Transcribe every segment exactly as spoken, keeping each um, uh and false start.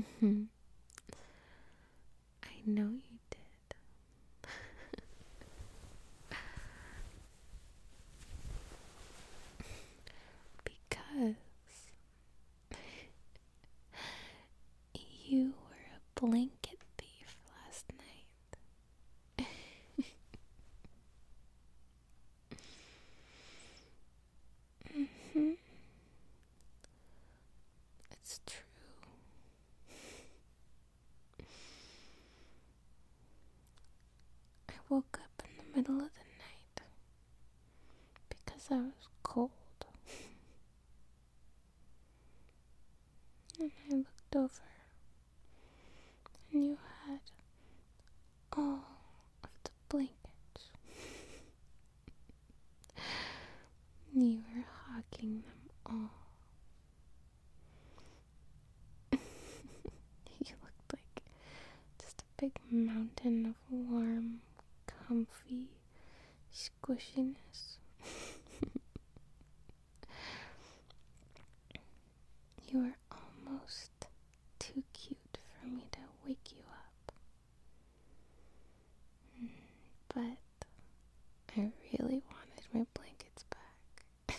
I know you did. Because you were a blanket thief last night. Mhm. It's true. I woke up in the middle of the night because I was cold. And I looked over and you had all of the blankets. You were hogging them all. You looked like just a big mountain of warm, comfy squishiness. You were almost too cute for me to wake you up. But I really wanted my blankets back.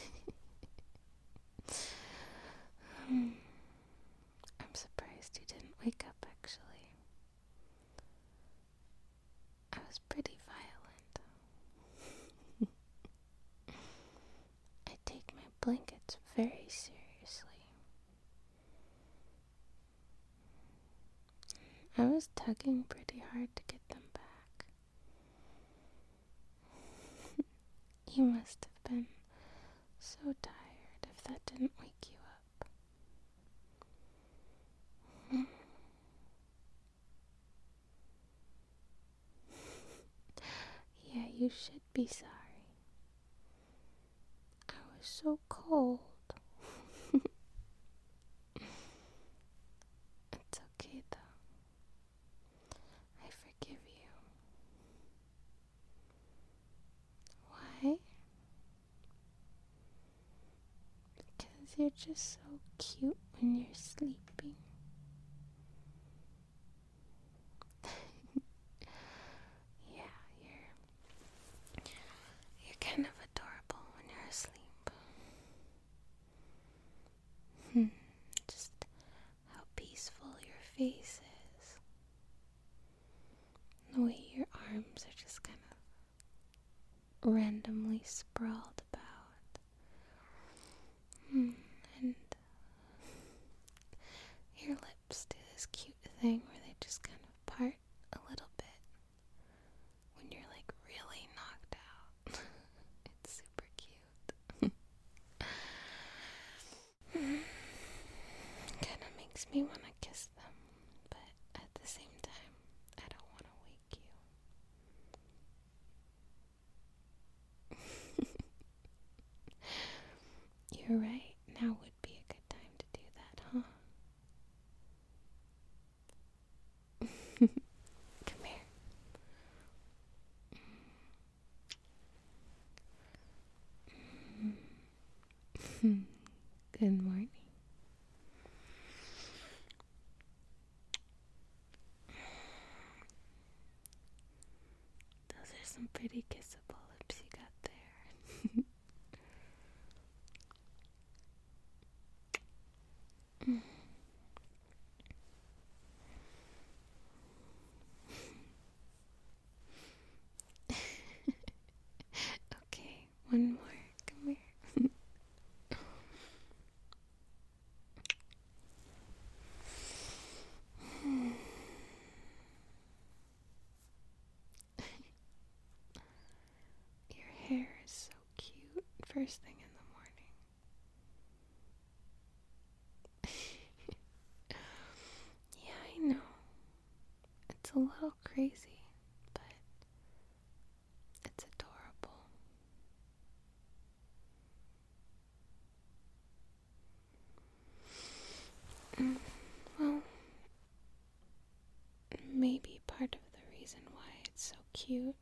Hmm. I'm surprised you didn't wake up, actually. I was pretty violent. I take my blankets very seriously. I was tugging pretty hard to get them back. You must have been so tired if that didn't wake you up. Yeah, you should be sorry. I was so cold. It's okay though. I forgive you. Why? Because you're just so cute when you're sleeping. Yeah, you're you're kind of adorable when you're asleep. Hmm. Just how peaceful your face is. The way your arms are just kind of randomly sprawled about. Hmm. And your lips do this cute thing where they just kind of part a little bit when you're like really knocked out. It's super cute. Kind of makes me want to kiss them, but at the same time, I don't want to wake you. You're right. Now would be a good time to do that, huh? Come here. Good morning. Those are some pretty kissable lips you got there. Okay, one more. Come here. Your hair is so cute first thing in the morning. Yeah, I know. It's a little crazy, but it's adorable. Mm, well, maybe part of the reason why it's so cute,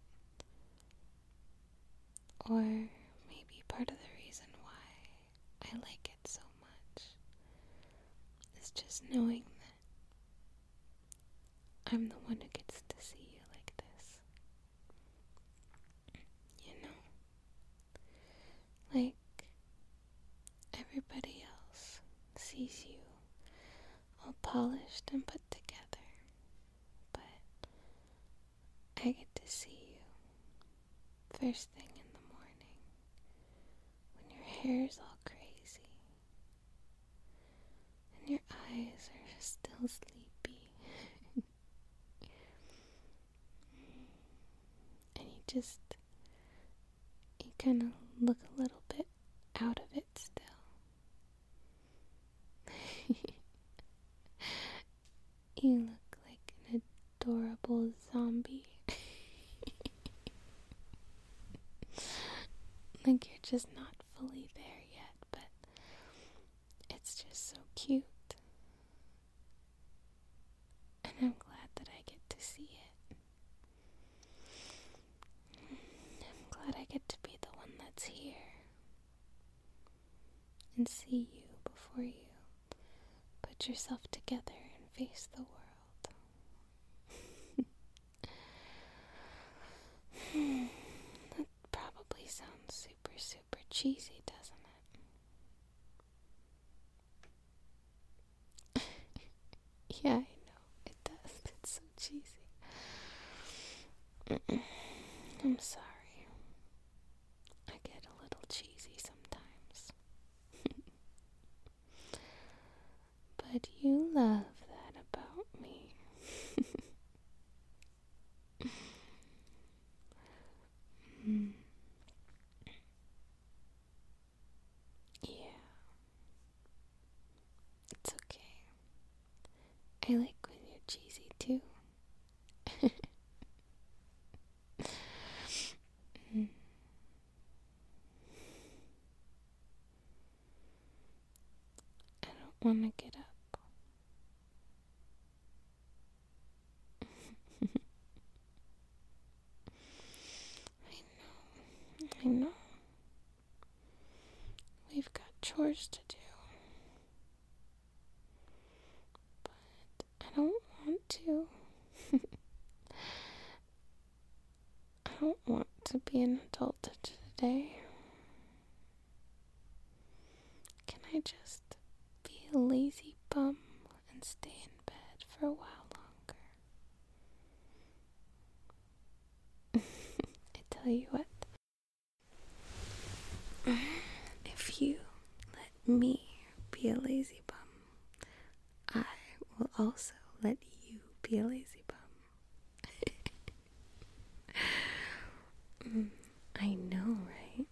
or maybe part of the reason why I like it so much, is just knowing that I'm the one who gets to see you like this. You know? Like everybody else sees you all polished and put together. But I get to see you first thing in the morning when your hair's all crazy and your eyes are still sleepy. And you just, you kind of look a little bit out of it still. You look like an adorable zombie. Like you're just not fully there yet, but it's just so cute. And I'm glad that I get to see it. I'm glad I get to be the one that's here and see you before you put yourself together and face the world. That probably sounds super, super cheesy, doesn't it? Yeah, I know, it does. It's so cheesy. I'm sorry. I get a little cheesy sometimes. But you love that about me. mm. Yeah. It's okay. I like when you're cheesy too. mm. I don't want to get up. I know. We've got chores to do. But I don't want to. I don't want to be an adult today. Can I just be a lazy bum and stay in bed for a while longer? I tell you what. If you let me be a lazy bum, I will also let you be a lazy bum. mm, I know, right?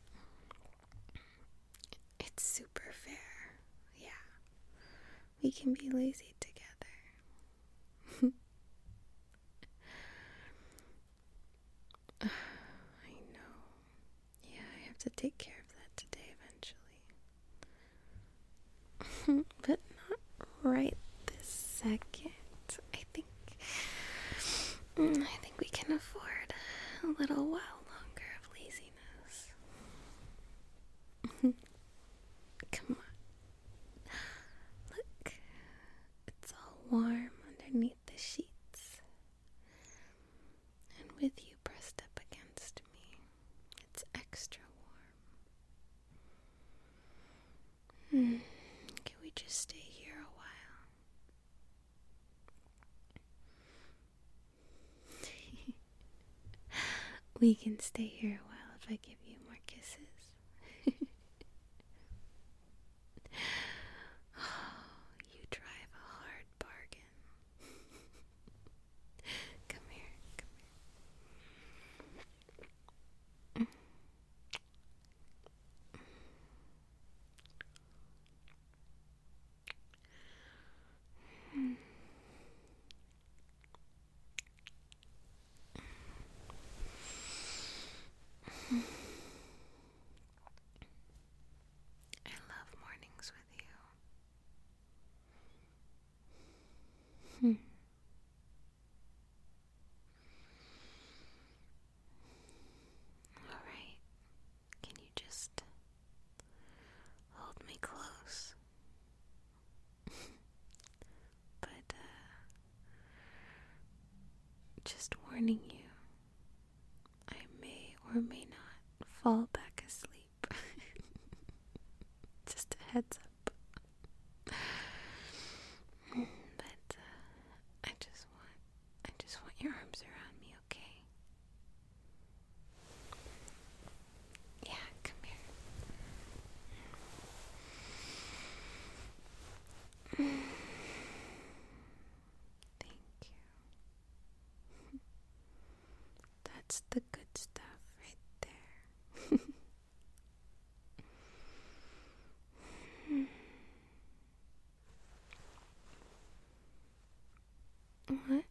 It's super fair. Yeah. We can be lazy together. I know. Yeah, I have to take care of that today eventually. But not right this second. I think I think we can afford a little while longer of laziness. Come on. Look. It's all warm underneath the sheets. And with you pressed up against me, it's extra warm. Hmm. Can we just stay here a while? We can stay here a while if I give you more kisses. You drive a hard bargain. Come here, come here. fall back asleep. Just a heads up. But uh, I just want, I just want your arms around me, okay? Yeah, come here. Thank you. That's the good stuff right there. What?